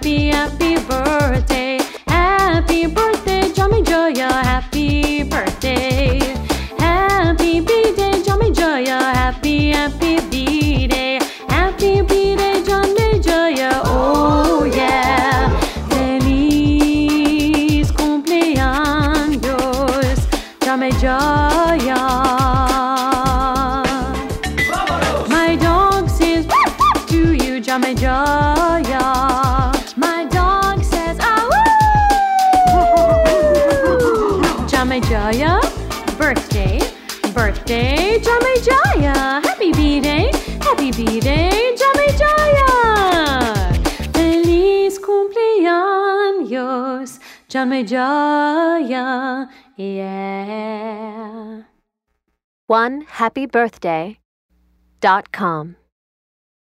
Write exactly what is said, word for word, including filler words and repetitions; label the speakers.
Speaker 1: happy, happy birthday. Happy birthday, Jammy Joya, happy birthday. Happy B-Day, Jammy Joya, happy, happy B-Day. Happy B-Day, Jammy Joya, oh yeah. Feliz cumpleaños, Jammy Joya. My dog says to you, Jammy Joya. My dog says, ah woo! Jammy Joya, birthday, birthday, Jammy Joya. Happy B-Day, happy B-Day, Jammy Joya. Feliz cumpleaños, Jammy Joya, yeah.
Speaker 2: one happy birthday dot com